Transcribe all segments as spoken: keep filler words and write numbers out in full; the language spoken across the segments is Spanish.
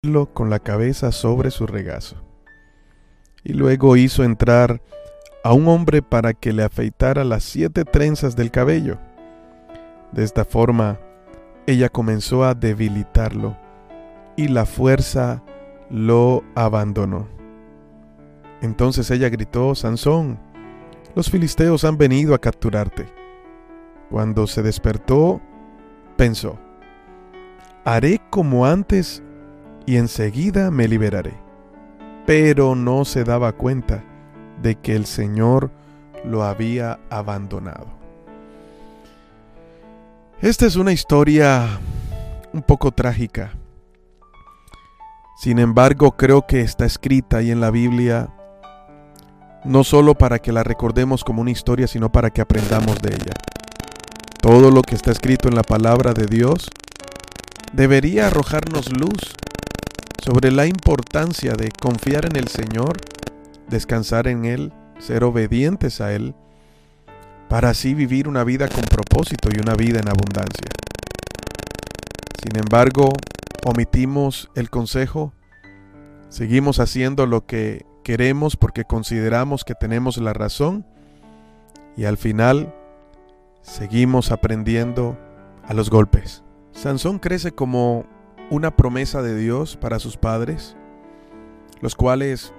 con la cabeza sobre su regazo. Y luego hizo entrar a un hombre para que le afeitara las siete trenzas del cabello. De esta forma, ella comenzó a debilitarlo y la fuerza lo abandonó. Entonces ella gritó: Sansón, los filisteos han venido a capturarte. Cuando se despertó, pensó: haré como antes y enseguida me liberaré. Pero no se daba cuenta de que el Señor lo había abandonado. Esta es una historia un poco trágica. Sin embargo, creo que está escrita ahí en la Biblia no solo para que la recordemos como una historia, sino para que aprendamos de ella. Todo lo que está escrito en la palabra de Dios debería arrojarnos luz sobre la importancia de confiar en el Señor, descansar en Él, ser obedientes a Él, para así vivir una vida con propósito y una vida en abundancia. Sin embargo, omitimos el consejo, seguimos haciendo lo que queremos porque consideramos que tenemos la razón y al final seguimos aprendiendo a los golpes. Sansón crece como una promesa de Dios para sus padres, los cuales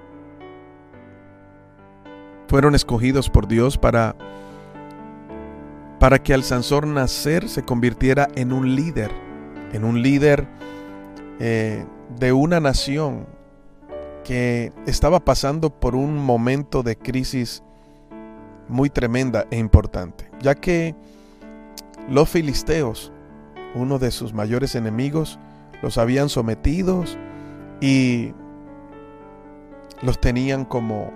fueron escogidos por Dios para, para que al Sansón nacer se convirtiera en un líder, en un líder eh, de una nación que estaba pasando por un momento de crisis muy tremenda e importante, ya que los filisteos, uno de sus mayores enemigos, los habían sometidos y los tenían como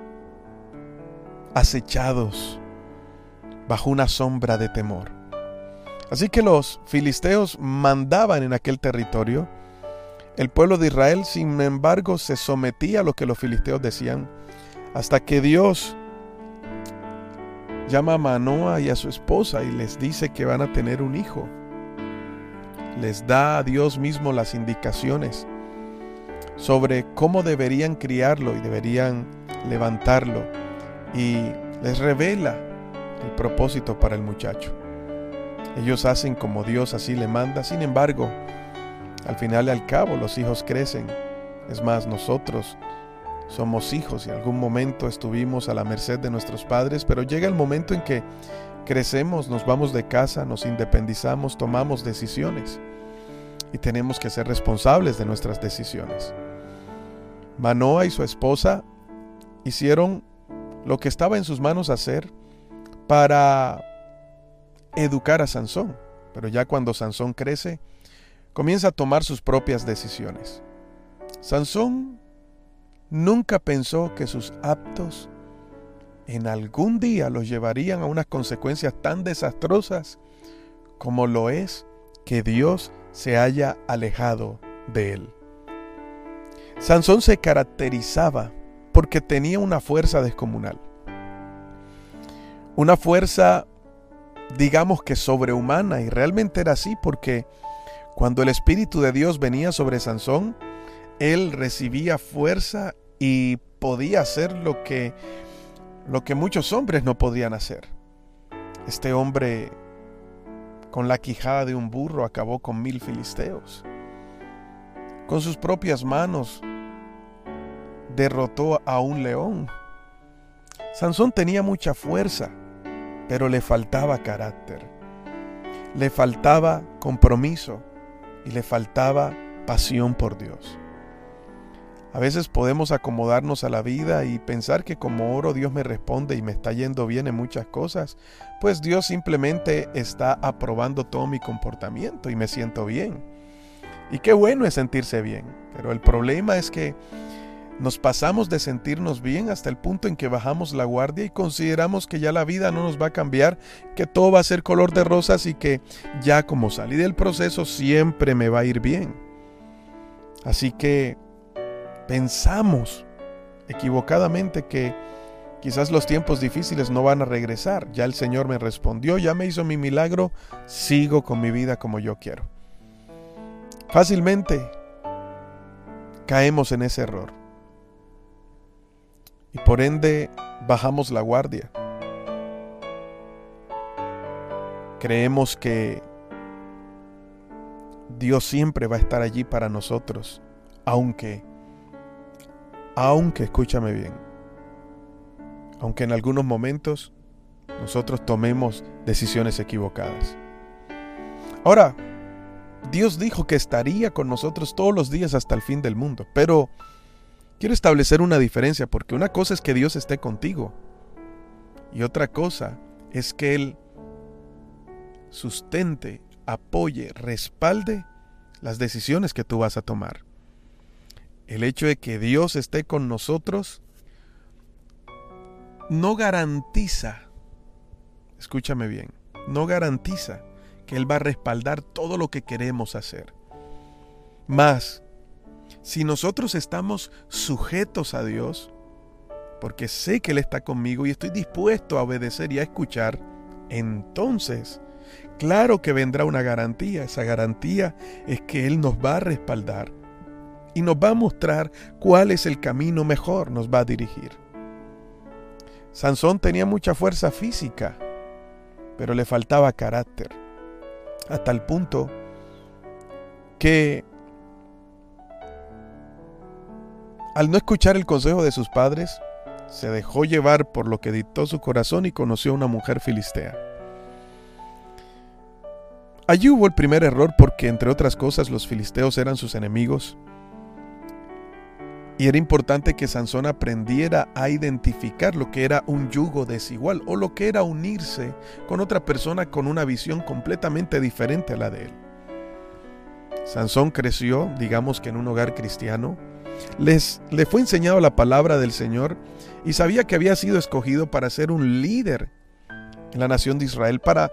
acechados bajo una sombra de temor. Así que los filisteos mandaban en aquel territorio. El pueblo de Israel, sin embargo, se sometía a lo que los filisteos decían, hasta que Dios llama a Manoa y a su esposa y les dice que van a tener un hijo. Les da a Dios mismo las indicaciones sobre cómo deberían criarlo y deberían levantarlo, y les revela el propósito para el muchacho. Ellos hacen como Dios así le manda. Sin embargo, al final y al cabo los hijos crecen. Es más, nosotros somos hijos y en algún momento estuvimos a la merced de nuestros padres, pero llega el momento en que crecemos, nos vamos de casa, nos independizamos, tomamos decisiones y tenemos que ser responsables de nuestras decisiones. Manoa y su esposa hicieron lo que estaba en sus manos hacer para educar a Sansón, pero ya cuando Sansón crece, comienza a tomar sus propias decisiones. Sansón nunca pensó que sus actos en algún día los llevarían a unas consecuencias tan desastrosas como lo es que Dios se haya alejado de él. Sansón se caracterizaba porque tenía una fuerza descomunal. Una fuerza, digamos que sobrehumana, y realmente era así porque cuando el Espíritu de Dios venía sobre Sansón, él recibía fuerza y podía hacer lo que, lo que muchos hombres no podían hacer. Este hombre, con la quijada de un burro, acabó con mil filisteos. Con sus propias manos derrotó a un león. Sansón tenía mucha fuerza, pero le faltaba carácter, le faltaba compromiso y le faltaba pasión por Dios. A veces podemos acomodarnos a la vida y pensar que como oro Dios me responde y me está yendo bien en muchas cosas, pues Dios simplemente está aprobando todo mi comportamiento y me siento bien. Y qué bueno es sentirse bien, pero el problema es que nos pasamos de sentirnos bien hasta el punto en que bajamos la guardia y consideramos que ya la vida no nos va a cambiar, que todo va a ser color de rosas y que ya como salí del proceso siempre me va a ir bien. Así que pensamos equivocadamente que quizás los tiempos difíciles no van a regresar. Ya el Señor me respondió, ya me hizo mi milagro, sigo con mi vida como yo quiero. Fácilmente caemos en ese error. Y por ende bajamos la guardia. Creemos que Dios siempre va a estar allí para nosotros, aunque, aunque, escúchame bien, aunque en algunos momentos nosotros tomemos decisiones equivocadas. Ahora, Dios dijo que estaría con nosotros todos los días hasta el fin del mundo, pero quiero establecer una diferencia, porque una cosa es que Dios esté contigo y otra cosa es que Él sustente, apoye, respalde las decisiones que tú vas a tomar. El hecho de que Dios esté con nosotros no garantiza, escúchame bien, no garantiza que Él va a respaldar todo lo que queremos hacer. Mas, si nosotros estamos sujetos a Dios, porque sé que Él está conmigo y estoy dispuesto a obedecer y a escuchar, entonces, claro que vendrá una garantía. Esa garantía es que Él nos va a respaldar y nos va a mostrar cuál es el camino mejor, nos va a dirigir. Sansón tenía mucha fuerza física, pero le faltaba carácter, hasta el punto que al no escuchar el consejo de sus padres, se dejó llevar por lo que dictó su corazón y conoció a una mujer filistea. Allí hubo el primer error porque, entre otras cosas, los filisteos eran sus enemigos. Y era importante que Sansón aprendiera a identificar lo que era un yugo desigual o lo que era unirse con otra persona con una visión completamente diferente a la de él. Sansón creció, digamos que en un hogar cristiano. Les, le fue enseñado la palabra del Señor y sabía que había sido escogido para ser un líder en la nación de Israel, para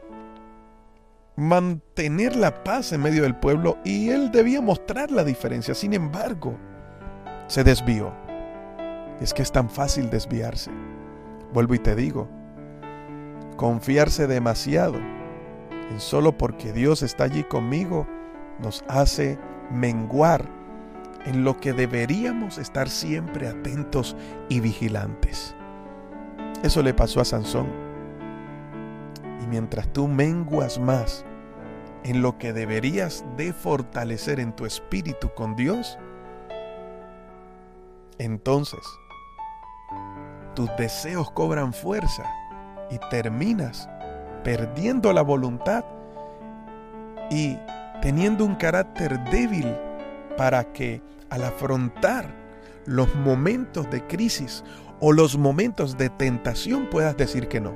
mantener la paz en medio del pueblo, y él debía mostrar la diferencia. Sin embargo, se desvió. Es que es tan fácil desviarse. Vuelvo y te digo, confiarse demasiado en solo porque Dios está allí conmigo nos hace menguar en lo que deberíamos estar siempre atentos y vigilantes. Eso le pasó a Sansón. Y mientras tú menguas más en lo que deberías de fortalecer en tu espíritu con Dios, entonces tus deseos cobran fuerza y terminas perdiendo la voluntad y teniendo un carácter débil para que al afrontar los momentos de crisis o los momentos de tentación puedas decir que no.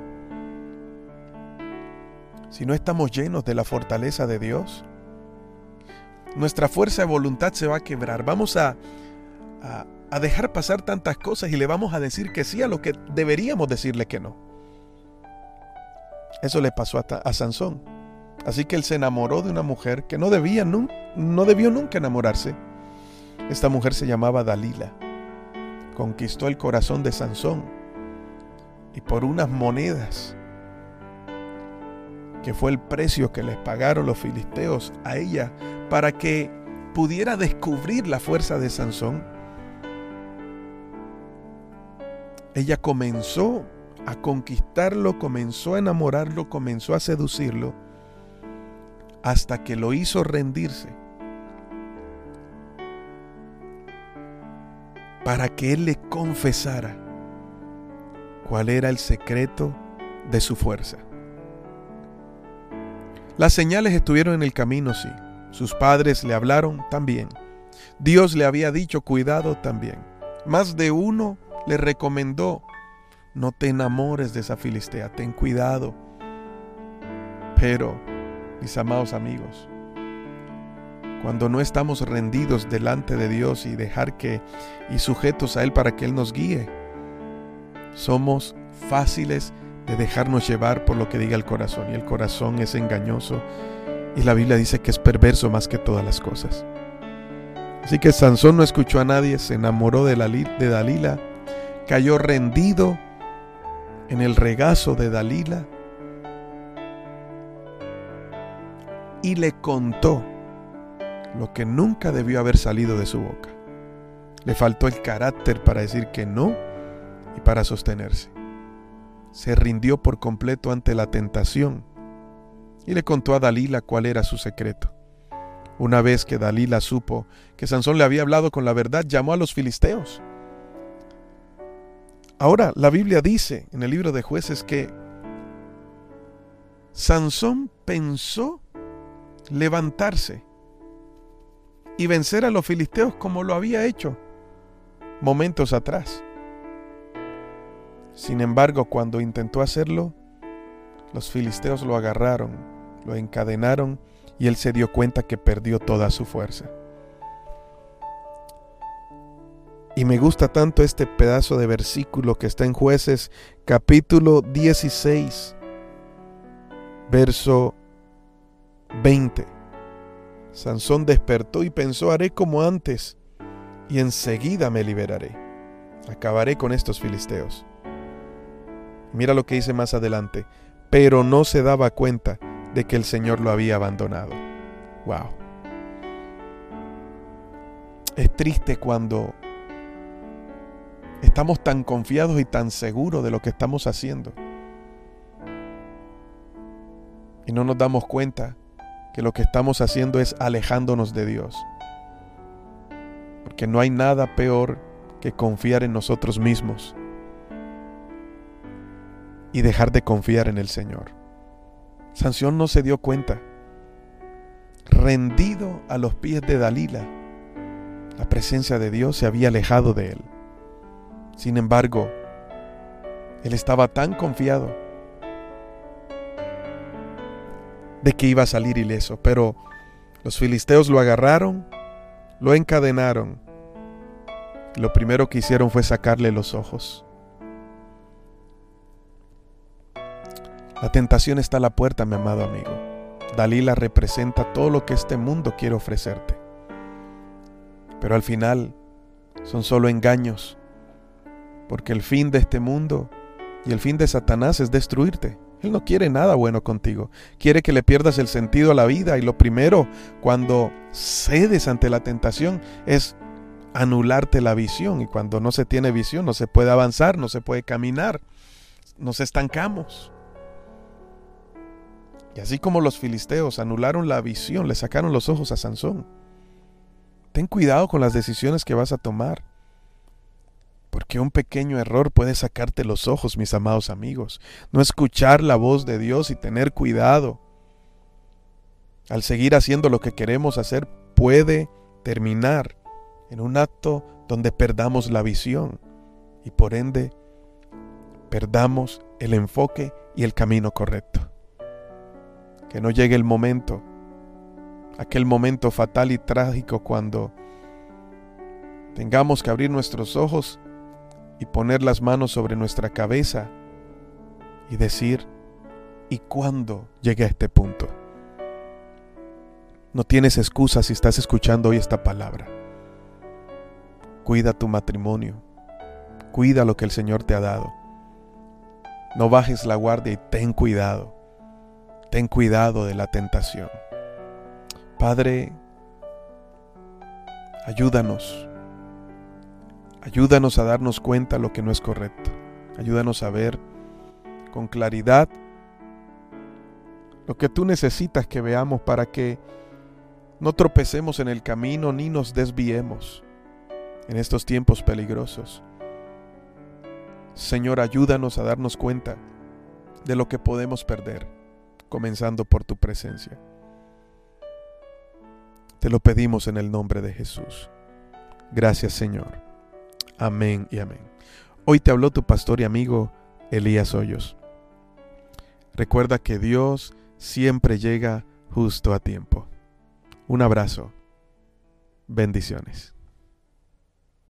Si no estamos llenos de la fortaleza de Dios, nuestra fuerza de voluntad se va a quebrar. Vamos a, a, a dejar pasar tantas cosas y le vamos a decir que sí a lo que deberíamos decirle que no. Eso le pasó a, a Sansón. Así que él se enamoró de una mujer que no debía, no, no debió nunca enamorarse. Esta mujer se llamaba Dalila. Conquistó el corazón de Sansón y por unas monedas, que fue el precio que les pagaron los filisteos a ella para que pudiera descubrir la fuerza de Sansón, ella comenzó a conquistarlo, comenzó a enamorarlo, comenzó a seducirlo, hasta que lo hizo rendirse para que él le confesara cuál era el secreto de su fuerza. Las señales estuvieron en el camino, sí. Sus padres le hablaron también. Dios le había dicho cuidado también. Más de uno le recomendó: no te enamores de esa filistea, ten cuidado. Pero, mis amados amigos, cuando no estamos rendidos delante de Dios y dejar que y sujetos a Él para que Él nos guíe, somos fáciles de dejarnos llevar por lo que diga el corazón, y el corazón es engañoso y la Biblia dice que es perverso más que todas las cosas. Así que Sansón no escuchó a nadie, se enamoró de, la, de Dalila, cayó rendido en el regazo de Dalila y le contó lo que nunca debió haber salido de su boca. Le faltó el carácter para decir que no y para sostenerse. Se rindió por completo ante la tentación y le contó a Dalila cuál era su secreto. Una vez que Dalila supo que Sansón le había hablado con la verdad, llamó a los filisteos. Ahora, la Biblia dice en el libro de Jueces que Sansón pensó levantarse y vencer a los filisteos como lo había hecho momentos atrás. Sin embargo, cuando intentó hacerlo, los filisteos lo agarraron, lo encadenaron y él se dio cuenta que perdió toda su fuerza. Y me gusta tanto este pedazo de versículo que está en Jueces capítulo dieciséis, verso veinte. Sansón despertó y pensó: haré como antes y enseguida me liberaré. Acabaré con estos filisteos. Mira lo que dice más adelante. Pero no se daba cuenta de que el Señor lo había abandonado. Wow. Es triste cuando estamos tan confiados y tan seguros de lo que estamos haciendo y no nos damos cuenta que lo que estamos haciendo es alejándonos de Dios. Porque no hay nada peor que confiar en nosotros mismos y dejar de confiar en el Señor. Sansón no se dio cuenta. Rendido a los pies de Dalila, la presencia de Dios se había alejado de él. Sin embargo, él estaba tan confiado de que iba a salir ileso, pero los filisteos lo agarraron, lo encadenaron. Lo primero que hicieron fue sacarle los ojos. La tentación está a la puerta, mi amado amigo. Dalila representa todo lo que este mundo quiere ofrecerte. Pero al final son solo engaños, porque el fin de este mundo y el fin de Satanás es destruirte. Él no quiere nada bueno contigo. Quiere que le pierdas el sentido a la vida, y lo primero cuando cedes ante la tentación es anularte la visión, y cuando no se tiene visión no se puede avanzar, no se puede caminar, nos estancamos. Y así como los filisteos anularon la visión, le sacaron los ojos a Sansón. Ten cuidado con las decisiones que vas a tomar, porque un pequeño error puede sacarte los ojos, mis amados amigos. No escuchar la voz de Dios y tener cuidado al seguir haciendo lo que queremos hacer puede terminar en un acto donde perdamos la visión y por ende perdamos el enfoque y el camino correcto. Que no llegue el momento, aquel momento fatal y trágico cuando tengamos que abrir nuestros ojos y poner las manos sobre nuestra cabeza y decir: ¿y cuándo llegué a este punto? No tienes excusa si estás escuchando hoy esta palabra. Cuida tu matrimonio, cuida lo que el Señor te ha dado. No bajes la guardia y ten cuidado. Ten cuidado de la tentación. Padre, ayúdanos. Ayúdanos a darnos cuenta de lo que no es correcto. Ayúdanos a ver con claridad lo que tú necesitas que veamos para que no tropecemos en el camino ni nos desviemos en estos tiempos peligrosos. Señor, ayúdanos a darnos cuenta de lo que podemos perder, comenzando por tu presencia. Te lo pedimos en el nombre de Jesús. Gracias, Señor. Amén y amén. Hoy te habló tu pastor y amigo Elías Hoyos. Recuerda que Dios siempre llega justo a tiempo. Un abrazo. Bendiciones.